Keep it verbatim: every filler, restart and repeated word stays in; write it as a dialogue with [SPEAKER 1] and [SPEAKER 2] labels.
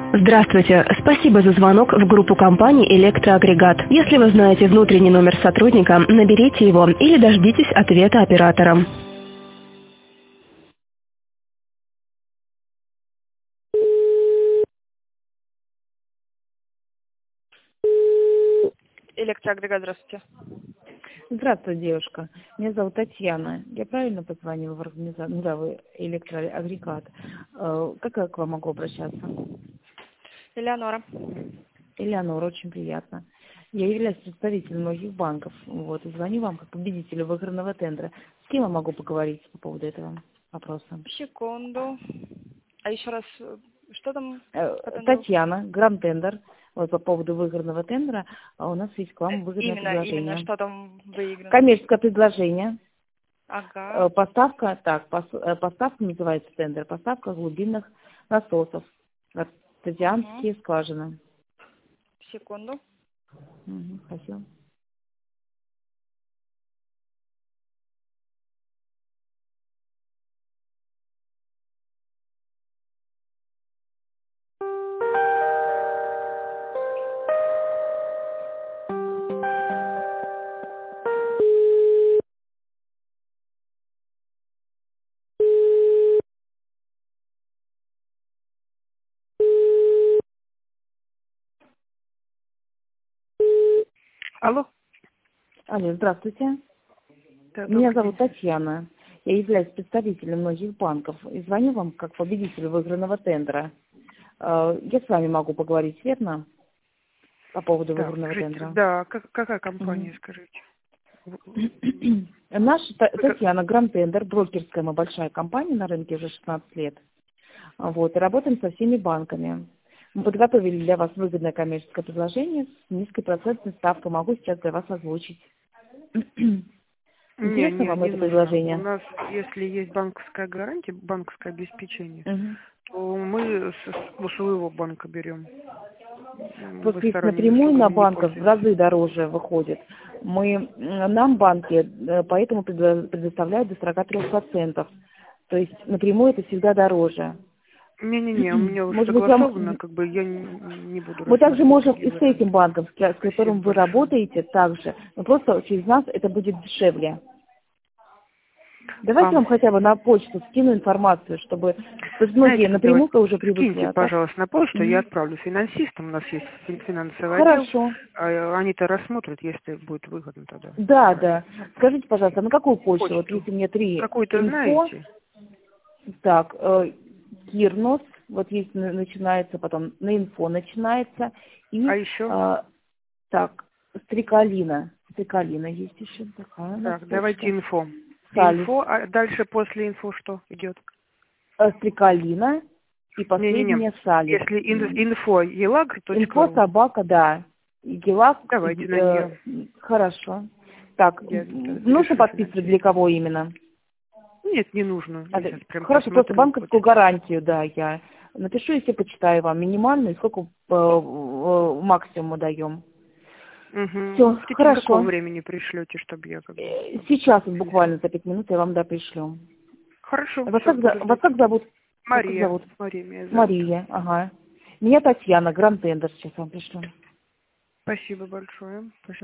[SPEAKER 1] Здравствуйте. Спасибо за звонок в группу компании «Электроагрегат». Если вы знаете внутренний номер сотрудника, наберите его или дождитесь ответа оператора. Электроагрегат, здравствуйте.
[SPEAKER 2] Здравствуй, девушка. Меня зовут Татьяна. Я правильно позвонила в организацию, ну да, вы электроагрегат. Э, Как я к вам могу обращаться?
[SPEAKER 1] Элеонора.
[SPEAKER 2] Элеонора, очень приятно. Я являюсь представителем многих банков. Вот, и звоню вам как победителю выигранного тендера. С кем я могу поговорить по поводу этого вопроса?
[SPEAKER 1] Секунду. А еще раз, что там
[SPEAKER 2] Э,
[SPEAKER 1] по тендеру?
[SPEAKER 2] Татьяна, гранд-тендер. Вот по поводу выигранного тендера. А у нас есть к вам выгодное
[SPEAKER 1] Именно, именно,
[SPEAKER 2] предложение.
[SPEAKER 1] что там выиграно?
[SPEAKER 2] Коммерческое предложение.
[SPEAKER 1] Ага.
[SPEAKER 2] Э, Поставка, так, пос- э, поставка называется тендер, поставка глубинных насосов, артезианские
[SPEAKER 1] Угу.
[SPEAKER 2] скважины.
[SPEAKER 1] Секунду.
[SPEAKER 2] Мгм, спасибо.
[SPEAKER 1] Алло.
[SPEAKER 2] Алло, здравствуйте.
[SPEAKER 1] Да,
[SPEAKER 2] Меня
[SPEAKER 1] добрый день.
[SPEAKER 2] зовут Татьяна. Я являюсь представителем многих банков и звоню вам как победителю выигранного тендера. Э, Я с вами могу поговорить, верно? По поводу
[SPEAKER 3] Да,
[SPEAKER 2] выигранного
[SPEAKER 3] скажите,
[SPEAKER 2] тендера.
[SPEAKER 3] да, как, какая
[SPEAKER 2] Мгм.
[SPEAKER 3] компания, скажите?
[SPEAKER 2] Наша Та-
[SPEAKER 3] Вы как-
[SPEAKER 2] Татьяна, Гранд Тендер, брокерская мы большая компания на рынке уже шестнадцать лет. А Вот, и работаем со всеми банками. Мы подготовили для вас выгодное коммерческое предложение с низкой процентной ставкой. Могу сейчас для вас озвучить.
[SPEAKER 3] Не,
[SPEAKER 2] Интересно
[SPEAKER 3] не,
[SPEAKER 2] вам
[SPEAKER 3] не
[SPEAKER 2] это
[SPEAKER 3] нужно. У
[SPEAKER 2] предложение?
[SPEAKER 3] нас, если есть банковская гарантия, банковское обеспечение,
[SPEAKER 2] Мгм.
[SPEAKER 3] то мы с, с- у своего банка берем. М, Вы
[SPEAKER 2] Просто если
[SPEAKER 3] сторонними
[SPEAKER 2] напрямую на
[SPEAKER 3] услугами не
[SPEAKER 2] банков в
[SPEAKER 3] пользуетесь.
[SPEAKER 2] разы дороже выходит. Мы, м, нам банки э, поэтому предо- предоставляют до сорока трёх процентов. То есть напрямую это всегда дороже.
[SPEAKER 3] Не-не-не, у меня уже
[SPEAKER 2] Может быть,
[SPEAKER 3] согласовано,
[SPEAKER 2] вам...
[SPEAKER 3] как бы я не, не буду
[SPEAKER 2] Мы также
[SPEAKER 3] рассматривать
[SPEAKER 2] можем
[SPEAKER 3] другие
[SPEAKER 2] и с этим
[SPEAKER 3] варианты.
[SPEAKER 2] банком, с с
[SPEAKER 3] Спасибо
[SPEAKER 2] которым вы
[SPEAKER 3] большое.
[SPEAKER 2] работаете, также. Но просто через нас это будет дешевле.
[SPEAKER 3] А,
[SPEAKER 2] Давайте вам хотя бы на почту скину информацию, чтобы... Потому что многие
[SPEAKER 3] знаете, как давайте,
[SPEAKER 2] напрямую уже привыкли,
[SPEAKER 3] скиньте,
[SPEAKER 2] а так...
[SPEAKER 3] пожалуйста, на почту, я
[SPEAKER 2] Мгм.
[SPEAKER 3] отправлю финансистам, у нас есть фин- финансовый отдел,
[SPEAKER 2] Хорошо.
[SPEAKER 3] а они-то рассмотрят, если будет выгодно тогда.
[SPEAKER 2] Да, да. Скажите, пожалуйста, на какую почту? Вот
[SPEAKER 3] Почту.
[SPEAKER 2] есть у меня три
[SPEAKER 3] Какую-то
[SPEAKER 2] инфо.
[SPEAKER 3] знаете?
[SPEAKER 2] Так, э, Кирнос, вот есть на- начинается, потом на инфо начинается. И,
[SPEAKER 3] А еще?
[SPEAKER 2] э, так, Стрекалина. Стрекалина есть еще такая у нас
[SPEAKER 3] Так, давайте
[SPEAKER 2] почта.
[SPEAKER 3] инфо.
[SPEAKER 2] Салис.
[SPEAKER 3] Инфо, а дальше после инфо что идет?
[SPEAKER 2] Э, Стрекалина. И
[SPEAKER 3] Не-не-не.
[SPEAKER 2] последняя Салис.
[SPEAKER 3] Если ин- инфо елагр точка
[SPEAKER 2] Инфо
[SPEAKER 3] ру,
[SPEAKER 2] собака, да. И Гелак, и,
[SPEAKER 3] давайте на
[SPEAKER 2] э,
[SPEAKER 3] нее.
[SPEAKER 2] хорошо. Так,
[SPEAKER 3] Я
[SPEAKER 2] м,
[SPEAKER 3] это
[SPEAKER 2] нужно
[SPEAKER 3] перешлю
[SPEAKER 2] подписывать для
[SPEAKER 3] финансистам.
[SPEAKER 2] кого именно?
[SPEAKER 3] Нет, не нужно. Я
[SPEAKER 2] Это-
[SPEAKER 3] сейчас прям
[SPEAKER 2] Хорошо, просто
[SPEAKER 3] посмотрю.
[SPEAKER 2] банковскую гарантию, да, я напишу, если почитаю вам минимальную, и сколько э, э, максимум мы даем.
[SPEAKER 3] Угу.
[SPEAKER 2] Все,
[SPEAKER 3] В течение какого
[SPEAKER 2] хорошо.
[SPEAKER 3] времени пришлете, чтобы я как бы...
[SPEAKER 2] Э, Сейчас, вот
[SPEAKER 3] Если...
[SPEAKER 2] буквально за пять минут, я вам, да, пришлю.
[SPEAKER 3] Хорошо,
[SPEAKER 2] Вас
[SPEAKER 3] все,
[SPEAKER 2] как, за-
[SPEAKER 3] буду
[SPEAKER 2] вас
[SPEAKER 3] ждать.
[SPEAKER 2] как зовут? Вас как
[SPEAKER 3] Мария.
[SPEAKER 2] зовут?
[SPEAKER 3] Мария меня зовут.
[SPEAKER 2] Мария, ага. Меня Татьяна, Гранд Тендер, сейчас вам пришлю.
[SPEAKER 3] Спасибо большое.